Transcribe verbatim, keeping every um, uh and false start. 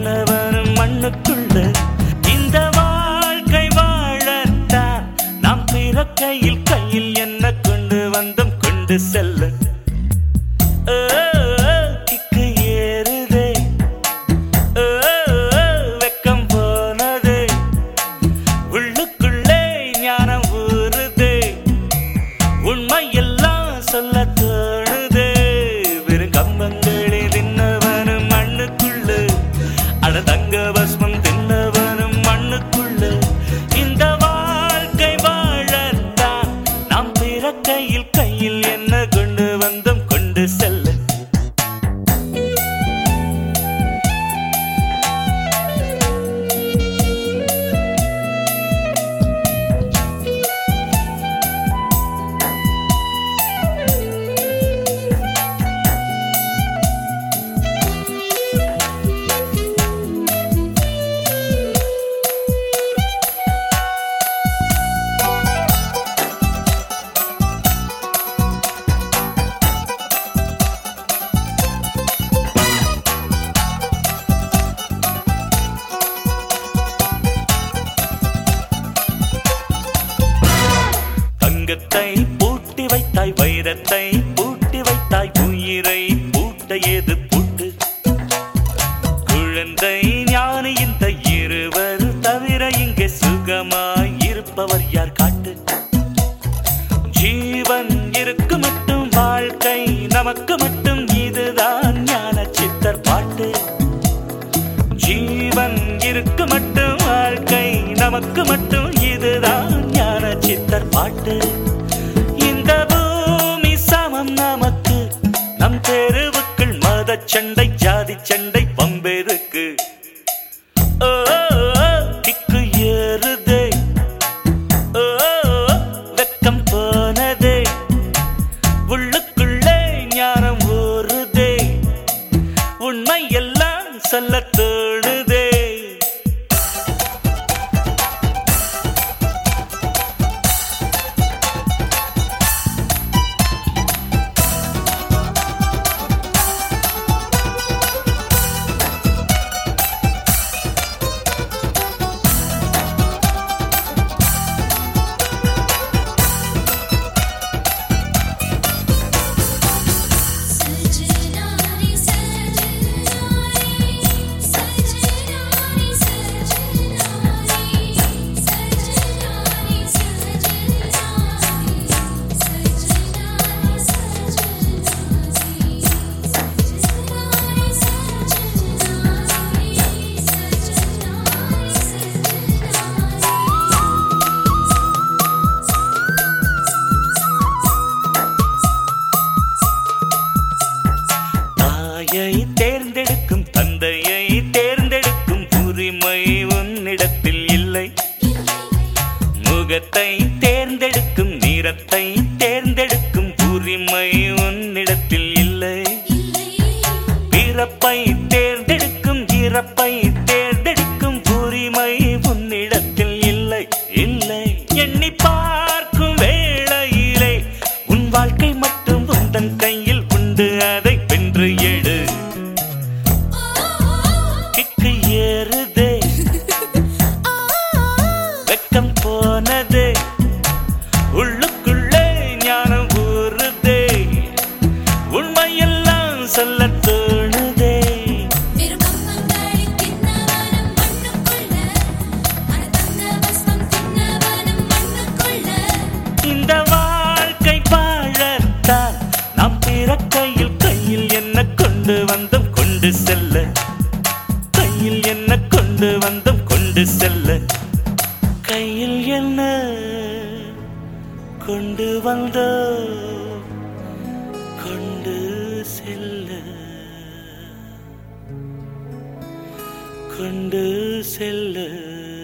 தின்னவனும் மண்ணுக்குள்ள இந்த வாழ்க்கை வாழத்தான் நாம் பிறக்கையில் கையில் என்ன கொண்டு வந்தோம் கொண்டு செல்ல கிக்கு ஏறுதே வெக்கம் போனதே உள்ளுக்குள்ளே ஞானம் ஊறுதே உண்மையெல்லாம் சொல்ல தோணுதே வெறும் கம்பங்களே தின்னவனும் மண்ணுக்குள்ள அட தங்க பஸ்மம் தின்னவனும் மண்ணுக்குள்ள இந்த வாழ்க்கை வாழத்தான் நாம் பிறக்கையில் கையில் என்ன கொண்டு வந்தோம் கொண்டு செல்ல தங்கத்தை பூட்டி வைத்தாய் வைரத்தை பூட்டி வைத்தாய் உயிரை பூட்ட ஏது பூட்டு குழந்தை ஞானி இந்த இருவர் தவிர இங்கே சுகமாய் இருப்பவர் யார் காட்டு ஜீவன் இருக்கு மட்டும் வாழ்க்கை நமக்கு மட்டும் இதுதான் ஞான சித்தர் பாட்டு ஜீவன் இருக்கு மட்டும் வாழ்க்கை நமக்கு மட்டும் இதுதான் ஞான சித்தர் பாட்டு இந்த பூமி சமம் நமக்கு நம் தெருவுக்குள் மத சண்டை ஜாதி சண்டை பம்பெருக்கு ஓ கிக்கு ஏறுதே ஓ வெக்கம் போனதே உள்ளுக்குள்ளே ஞானம் ஊறுதே உண்மை எல்லாம் சொல்ல தோணுதே தேர்ந்தெடுக்கும் தந்தையை தேர்ந்தெடுக்கும் உரிமை உன்னிடத்தில் இல்லை முகத்தை தேர்ந்தெடுக்கும் நிறத்தை தேர்ந்தெடுக்கும் உரிமை உன்னிடத்தில் இல்லை பிறப்பை தேர்ந்தெடுக்கும் இறப்பை தேர்ந்தெடுக்கும் உரிமை உன்னிடத்தில் இல்லை இல்லை எண்ணி பார்க்கும் வேளையிலே உன் வாழ்க்கை மட்டும் உந்தன் கையில் உண்டு அதை வென்று எடு கிக்கு ஏறுதே வெக்கம் போனதே உள்ளுக்குள்ளே ஞானம் ஊறுதே உண்மையெல்லாம் சொல்ல தோணுதே இந்த வாழ்க்கை வாழத்தான் நாம் பிறக்கையில் கையில் என்ன கொண்டு வந்தோம் கொண்டு செல்ல கையில் என்ன கொண்டு வந்தோம் கொண்டு செல்ல கையில் என்ன கொண்டு வந்தோம் கொண்டு செல்ல கொண்டு செல்ல